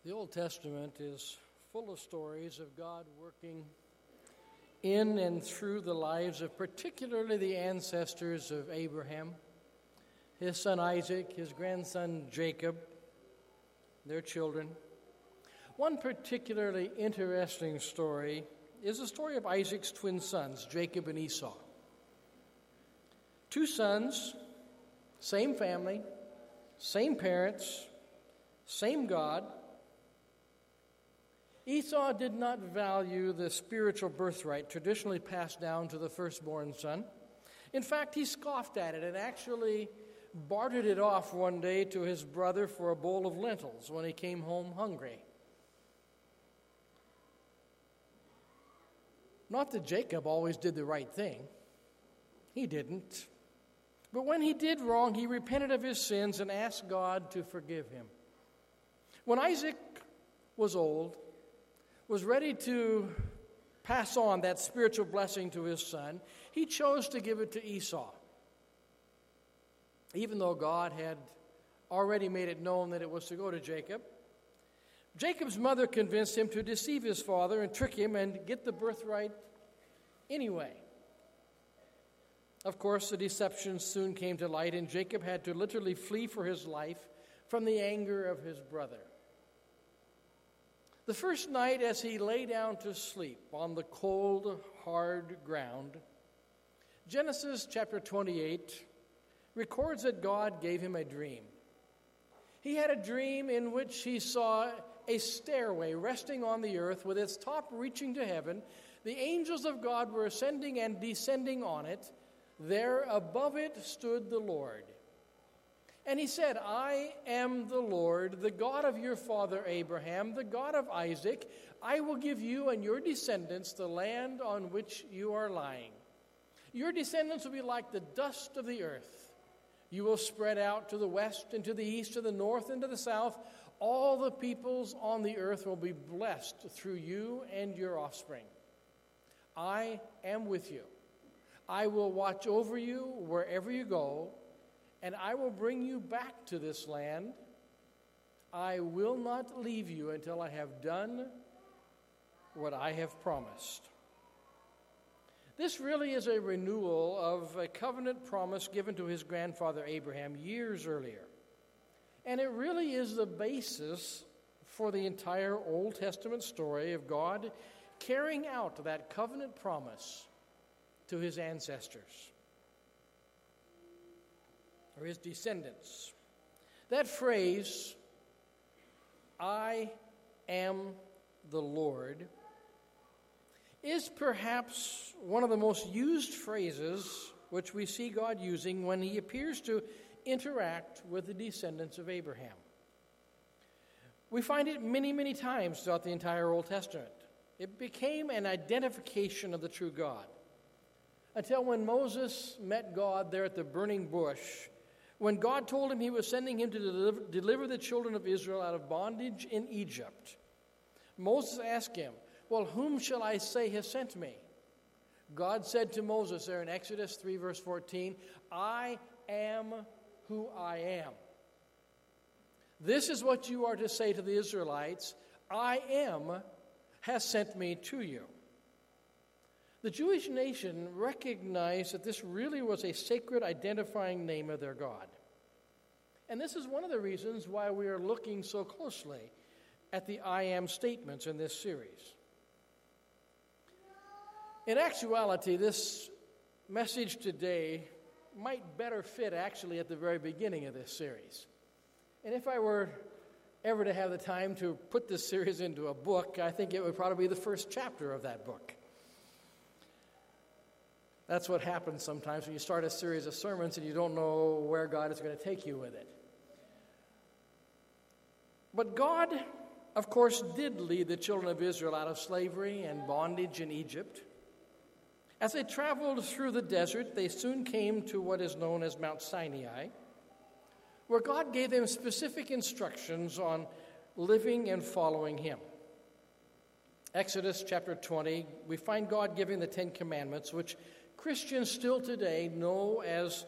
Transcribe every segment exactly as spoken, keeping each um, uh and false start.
The Old Testament is full of stories of God working in and through the lives of particularly the ancestors of Abraham, his son Isaac, his grandson Jacob, their children. One particularly interesting story is the story of Isaac's twin sons, Jacob and Esau. Two sons, same family, same parents, same God. Esau did not value the spiritual birthright traditionally passed down to the firstborn son. In fact, he scoffed at it and actually bartered it off one day to his brother for a bowl of lentils when he came home hungry. Not that Jacob always did the right thing. He didn't. But when he did wrong, he repented of his sins and asked God to forgive him. When Isaac was old, was ready to pass on that spiritual blessing to his son, he chose to give it to Esau. Even though God had already made it known that it was to go to Jacob, Jacob's mother convinced him to deceive his father and trick him and get the birthright anyway. Of course, the deception soon came to light, and Jacob had to literally flee for his life from the anger of his brother. The first night as he lay down to sleep on the cold, hard ground, Genesis chapter twenty-eight records that God gave him a dream. He had a dream in which he saw a stairway resting on the earth with its top reaching to heaven. The angels of God were ascending and descending on it. There above it stood the Lord. And he said, I am the Lord, the God of your father Abraham, the God of Isaac. I will give you and your descendants the land on which you are lying. Your descendants will be like the dust of the earth. You will spread out to the west and to the east, to the north and to the south. All the peoples on the earth will be blessed through you and your offspring. I am with you. I will watch over you wherever you go, and I will bring you back to this land. I will not leave you until I have done what I have promised. This really is a renewal of a covenant promise given to his grandfather Abraham years earlier. And it really is the basis for the entire Old Testament story of God carrying out that covenant promise to his ancestors, or his descendants. That phrase, I am the Lord, is perhaps one of the most used phrases which we see God using when he appears to interact with the descendants of Abraham. We find it many, many times throughout the entire Old Testament. It became an identification of the true God. Until when Moses met God there at the burning bush, when God told him he was sending him to deliver, deliver the children of Israel out of bondage in Egypt, Moses asked him, well, whom shall I say has sent me? God said to Moses there in Exodus three, verse fourteen, I am who I am. This is what you are to say to the Israelites, I am has sent me to you. The Jewish nation recognized that this really was a sacred identifying name of their God. And this is one of the reasons why we are looking so closely at the I am statements in this series. In actuality, this message today might better fit actually at the very beginning of this series. And if I were ever to have the time to put this series into a book, I think it would probably be the first chapter of that book. That's what happens sometimes when you start a series of sermons and you don't know where God is going to take you with it. But God, of course, did lead the children of Israel out of slavery and bondage in Egypt. As they traveled through the desert, they soon came to what is known as Mount Sinai, where God gave them specific instructions on living and following him. Exodus chapter twenty, we find God giving the Ten Commandments, which Christians still today know as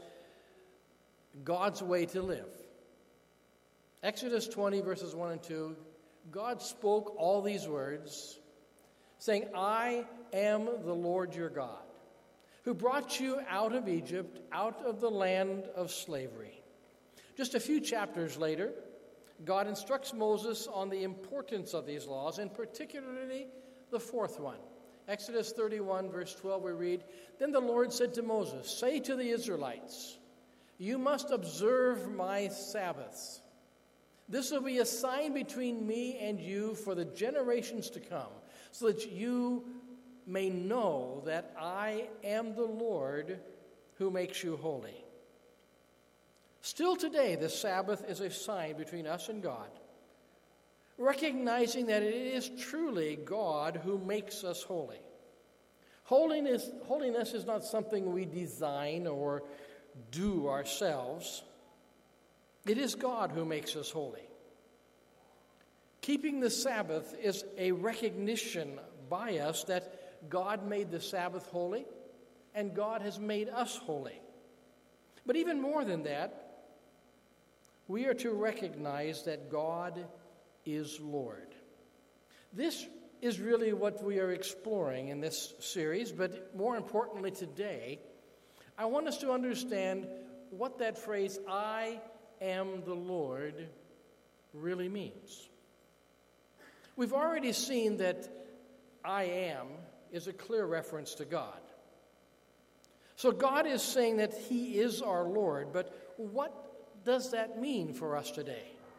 God's way to live. Exodus twenty, verses one and two God spoke all these words, saying, I am the Lord your God, who brought you out of Egypt, out of the land of slavery. Just a few chapters later, God instructs Moses on the importance of these laws, and particularly the fourth one. Exodus thirty-one, verse twelve, we read, Then the Lord said to Moses, Say to the Israelites, You must observe my Sabbaths. This will be a sign between me and you for the generations to come, so that you may know that I am the Lord who makes you holy. Still today, the Sabbath is a sign between us and God, recognizing that it is truly God who makes us holy. Holiness, holiness is not something we design or do ourselves. It is God who makes us holy. Keeping the Sabbath is a recognition by us that God made the Sabbath holy, and God has made us holy. But even more than that, we are to recognize that God is Lord. This is really what we are exploring in this series, but more importantly today, I want us to understand what that phrase, I am the Lord, really means. We've already seen that I am is a clear reference to God. So God is saying that He is our Lord, but what does that mean for us today?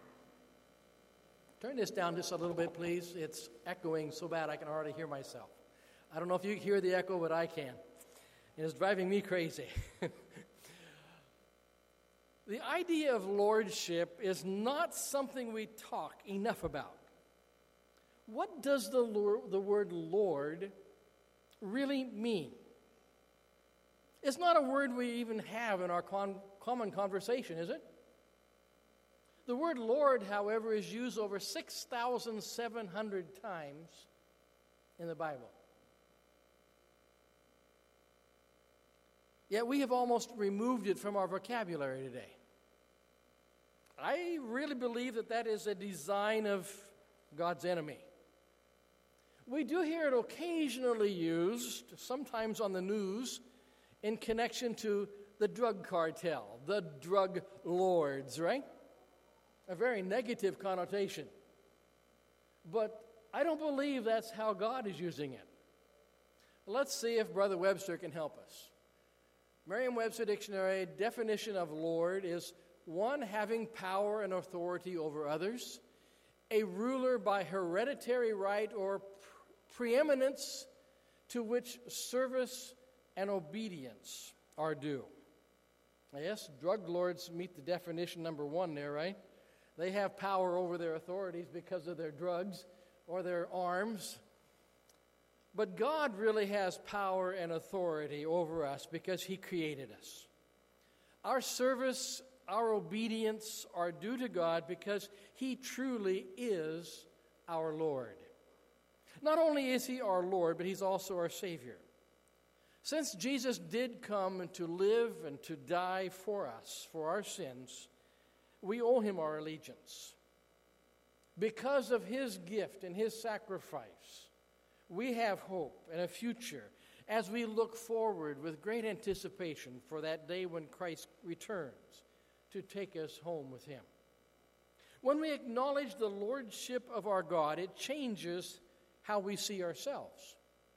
Turn this down just a little bit, please. It's echoing so bad I can hardly hear myself. I don't know if you hear the echo, but I can. It is driving me crazy. The idea of lordship is not something we talk enough about. What does the, Lord, the word Lord really mean? It's not a word we even have in our con- common conversation, is it? The word Lord, however, is used over six thousand seven hundred times in the Bible. Yet we have almost removed it from our vocabulary today. I really believe that that is a design of God's enemy. We do hear it occasionally used, sometimes on the news, in connection to the drug cartel, the drug lords, right? A very negative connotation. But I don't believe that's how God is using it. Let's see if Brother Webster can help us. Merriam-Webster Dictionary definition of Lord is one having power and authority over others, a ruler by hereditary right or preeminence to which service and obedience are due. Yes, drug lords meet the definition number one there, right? They have power over their authorities because of their drugs or their arms. But God really has power and authority over us because He created us. Our service, our obedience are due to God because He truly is our Lord. Not only is He our Lord, but He's also our Savior. Since Jesus did come to live and to die for us, for our sins, we owe Him our allegiance. Because of His gift and His sacrifice, we have hope and a future as we look forward with great anticipation for that day when Christ returns to take us home with Him. When we acknowledge the lordship of our God, it changes how we see ourselves.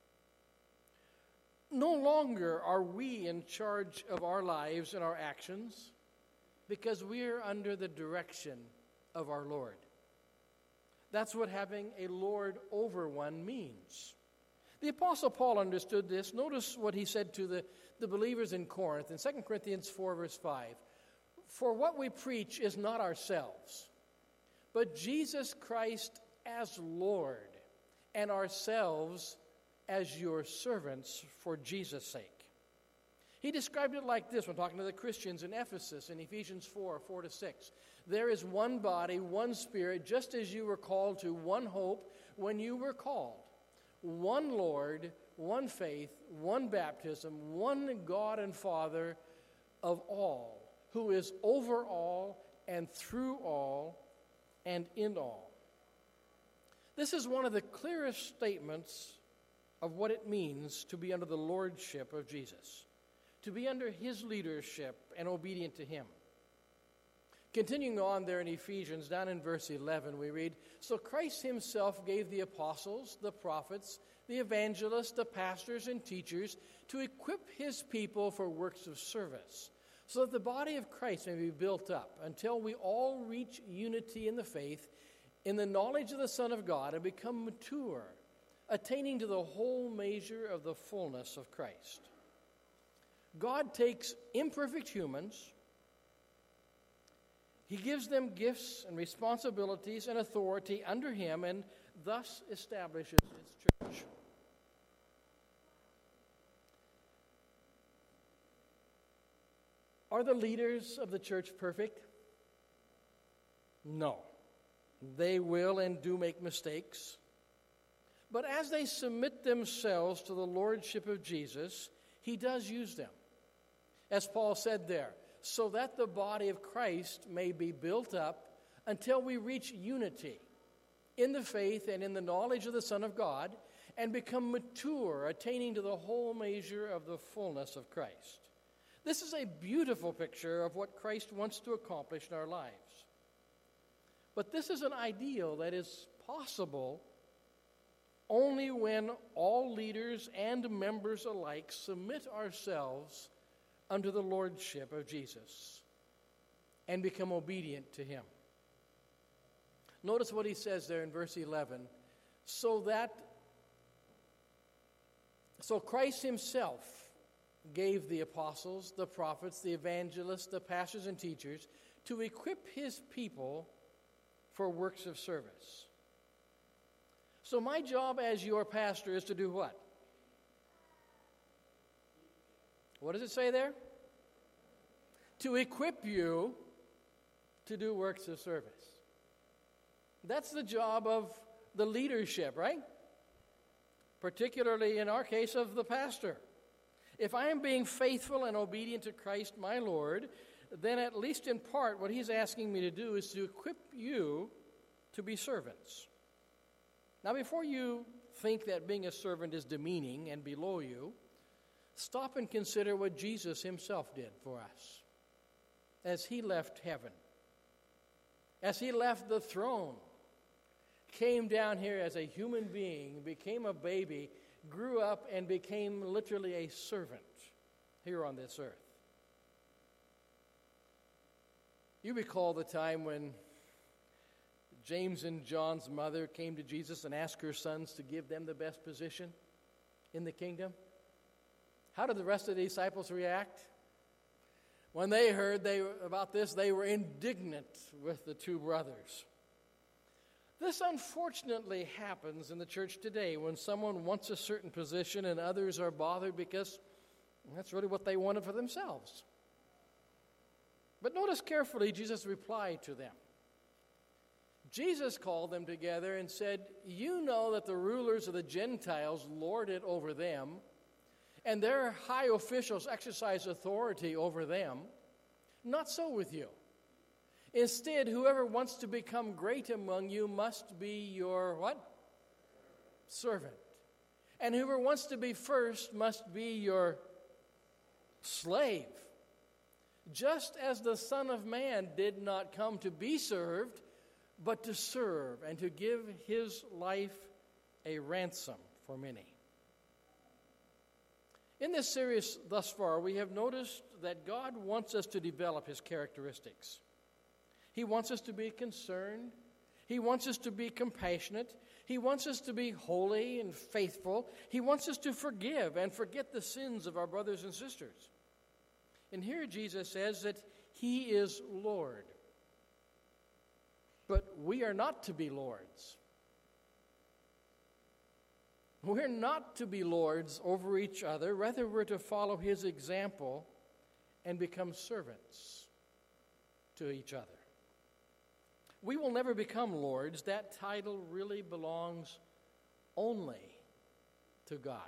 No longer are we in charge of our lives and our actions because we are under the direction of our Lord. That's what having a Lord over one means. The Apostle Paul understood this. Notice what he said to the, the believers in Corinth in Second Corinthians four, verse five. For what we preach is not ourselves, but Jesus Christ as Lord, and ourselves as your servants for Jesus' sake. He described it like this when talking to the Christians in Ephesus in Ephesians four, four to six. There is one body, one Spirit, just as you were called to one hope when you were called. One Lord, one faith, one baptism, one God and Father of all, who is over all and through all and in all. This is one of the clearest statements of what it means to be under the lordship of Jesus, to be under his leadership and obedient to him. Continuing on there in Ephesians, down in verse eleven, we read, "So Christ himself gave the apostles, the prophets, the evangelists, the pastors, and teachers to equip his people for works of service, so that the body of Christ may be built up until we all reach unity in the faith, in the knowledge of the Son of God, and become mature, attaining to the whole measure of the fullness of Christ." God takes imperfect humans, he gives them gifts and responsibilities and authority under him, and thus establishes his church. Are the leaders of the church perfect? No. They will and do make mistakes. But as they submit themselves to the lordship of Jesus, he does use them. As Paul said there, so that the body of Christ may be built up until we reach unity in the faith and in the knowledge of the Son of God, and become mature, attaining to the whole measure of the fullness of Christ. This is a beautiful picture of what Christ wants to accomplish in our lives. But this is an ideal that is possible only when all leaders and members alike submit ourselves under the lordship of Jesus and become obedient to him. Notice what he says there in verse eleven. So that, so Christ himself gave the apostles, the prophets, the evangelists, the pastors and teachers to equip his people for works of service. So my job as your pastor is to do what? What does it say there? To equip you to do works of service. That's the job of the leadership, right? Particularly in our case of the pastor. If I am being faithful and obedient to Christ my Lord, then at least in part what he's asking me to do is to equip you to be servants. Now, before you think that being a servant is demeaning and below you, stop and consider what Jesus himself did for us as he left heaven, as he left the throne, came down here as a human being, became a baby, grew up, and became literally a servant here on this earth. You recall the time when James and John's mother came to Jesus and asked her sons to give them the best position in the kingdom? How did the rest of the disciples react? When they heard they, about this, they were indignant with the two brothers. This unfortunately happens in the church today when someone wants a certain position and others are bothered because that's really what they wanted for themselves. But notice carefully Jesus' reply to them. Jesus called them together and said, "You know that the rulers of the Gentiles lord it over them, and their high officials exercise authority over them. Not so with you. Instead, whoever wants to become great among you must be your what? Servant. And whoever wants to be first must be your slave. Just as the Son of Man did not come to be served, but to serve and to give his life a ransom for many." In this series thus far, we have noticed that God wants us to develop his characteristics. He wants us to be concerned. He wants us to be compassionate. He wants us to be holy and faithful. He wants us to forgive and forget the sins of our brothers and sisters. And here Jesus says that he is Lord. But we are not to be lords. We're not to be lords over each other. Rather, we're to follow his example and become servants to each other. We will never become lords. That title really belongs only to God.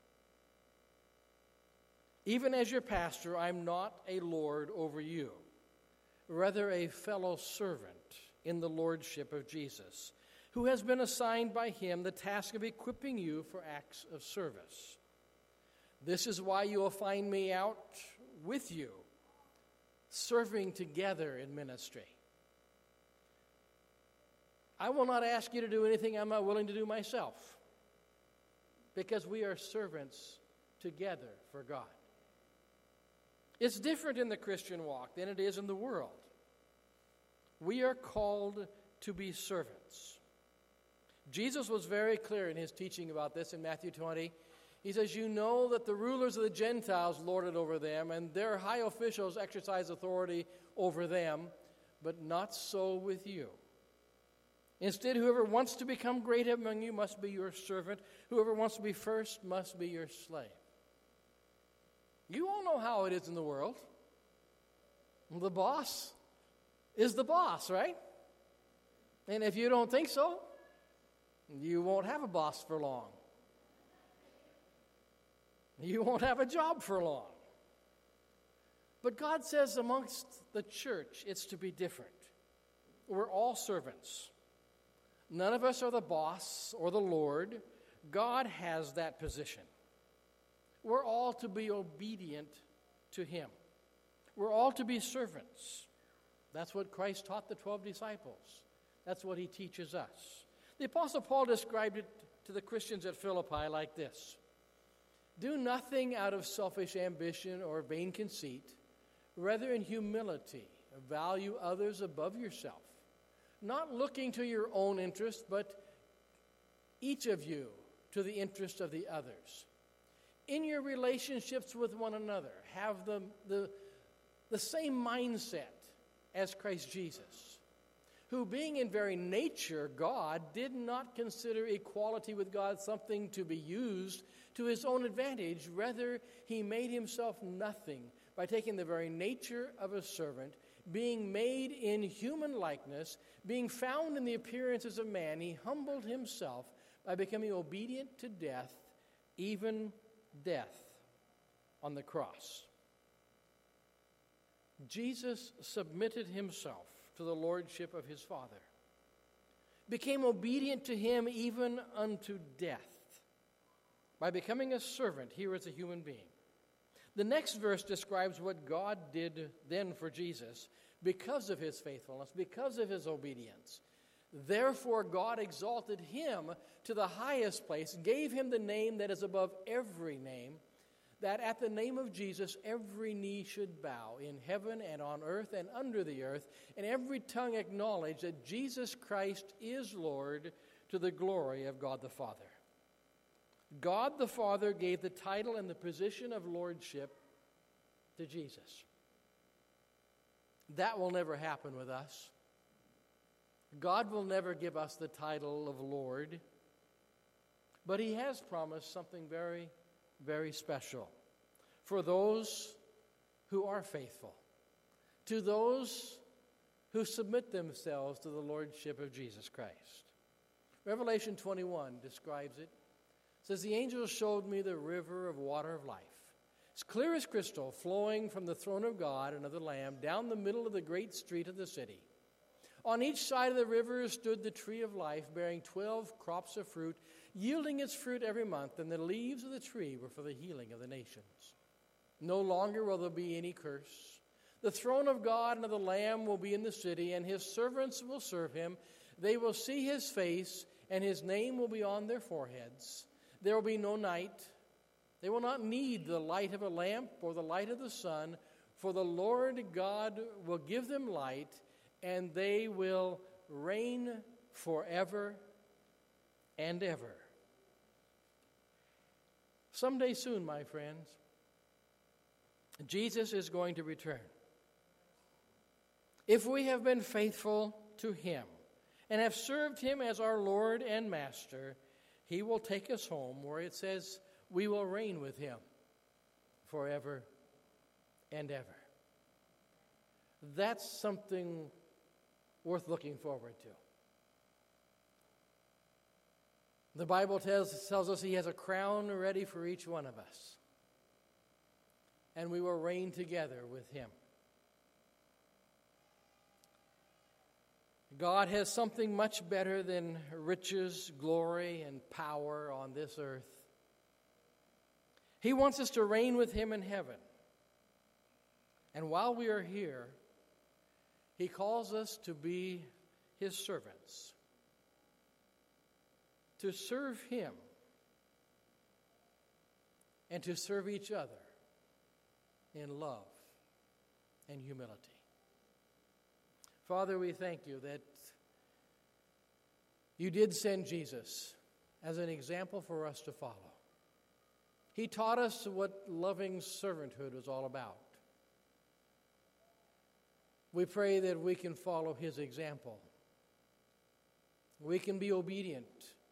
Even as your pastor, I'm not a lord over you, rather a fellow servant in the lordship of Jesus, who has been assigned by him the task of equipping you for acts of service. This is why you will find me out with you, serving together in ministry. I will not ask you to do anything I'm not willing to do myself, because we are servants together for God. It's different in the Christian walk than it is in the world. We are called to be servants. Jesus was very clear in his teaching about this in Matthew twenty. He says, you know that the rulers of the Gentiles lord it over them, and their high officials exercise authority over them, but not so with you. Instead, whoever wants to become great among you must be your servant. Whoever wants to be first must be your slave. You all know how it is in the world. The boss is the boss, right? And if you don't think so, you won't have a boss for long. You won't have a job for long. But God says amongst the church, it's to be different. We're all servants. None of us are the boss or the Lord. God has that position. We're all to be obedient to him. We're all to be servants. That's what Christ taught the twelve disciples. That's what he teaches us. The Apostle Paul described it to the Christians at Philippi like this. Do nothing out of selfish ambition or vain conceit. Rather, in humility, value others above yourself, not looking to your own interest, but each of you to the interest of the others. In your relationships with one another, have the, the, the same mindset as Christ Jesus, who, being in very nature God, did not consider equality with God something to be used to his own advantage. Rather, he made himself nothing by taking the very nature of a servant, being made in human likeness, being found in the appearance as a man. He humbled himself by becoming obedient to death, even death on the cross. Jesus submitted himself to the lordship of his Father, became obedient to him even unto death, by becoming a servant here as a human being. The next verse describes what God did then for Jesus because of his faithfulness, because of his obedience. Therefore God exalted him to the highest place, gave him the name that is above every name, that at the name of Jesus every knee should bow in heaven and on earth and under the earth, and every tongue acknowledge that Jesus Christ is Lord, to the glory of God the Father. God the Father gave the title and the position of lordship to Jesus. That will never happen with us. God will never give us the title of Lord, but he has promised something very, very special for those who are faithful, to those who submit themselves to the lordship of Jesus Christ. Revelation twenty-one describes it. It says, the angel showed me the river of water of life, as clear as crystal, flowing from the throne of God and of the Lamb down the middle of the great street of the city. On each side of the river stood the tree of life, bearing twelve crops of fruit, yielding its fruit every month, and the leaves of the tree were for the healing of the nations. No longer will there be any curse. The throne of God and of the Lamb will be in the city, and his servants will serve him. They will see his face, and his name will be on their foreheads. There will be no night. They will not need the light of a lamp or the light of the sun, for the Lord God will give them light, and they will reign forever and ever. Someday soon, my friends, Jesus is going to return. If we have been faithful to him and have served him as our Lord and Master, he will take us home where it says we will reign with him forever and ever. That's something worth looking forward to. The Bible tells, tells us he has a crown ready for each one of us, and we will reign together with him. God has something much better than riches, glory, and power on this earth. He wants us to reign with Him in heaven. And while we are here, He calls us to be His servants, to serve Him, and to serve each other in love and humility. Father, we thank you that you did send Jesus as an example for us to follow. He taught us what loving servanthood was all about. We pray that we can follow His example. We can be obedient.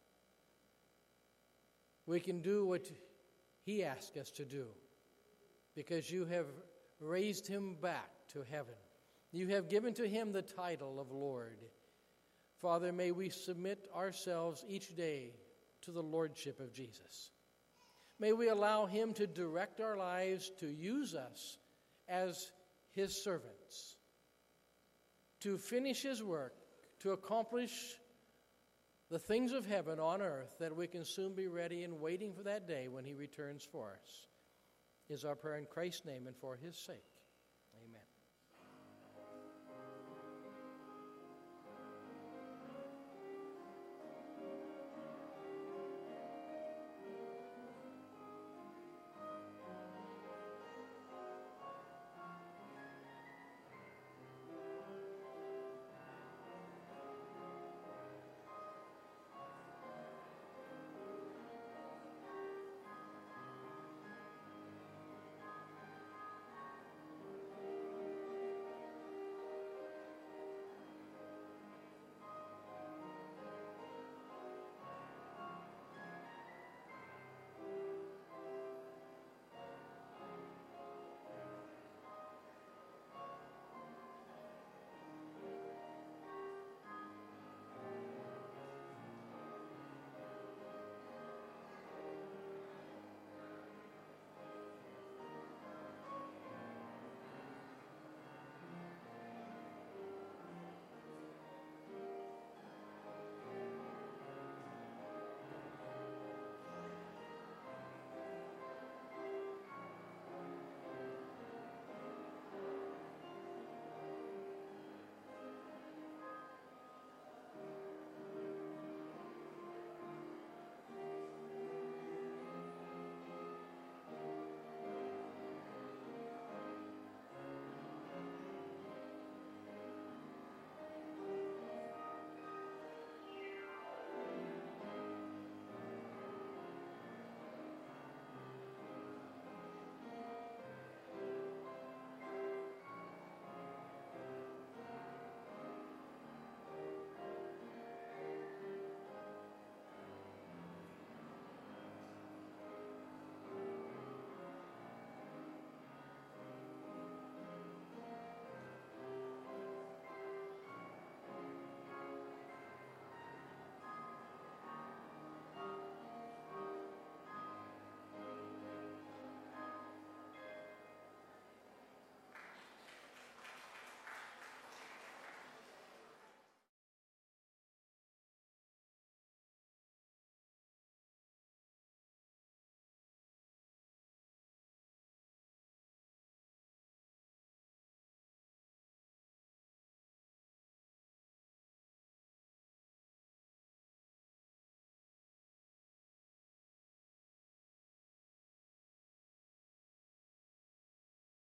We can do what He asked us to do, because you have raised Him back to heaven. You have given to Him the title of Lord. Father, may we submit ourselves each day to the Lordship of Jesus. May we allow Him to direct our lives, to use us as His servants, to finish His work, to accomplish the things of heaven on earth, that we can soon be ready and waiting for that day when He returns for us. Is our prayer in Christ's name and for His sake. Amen.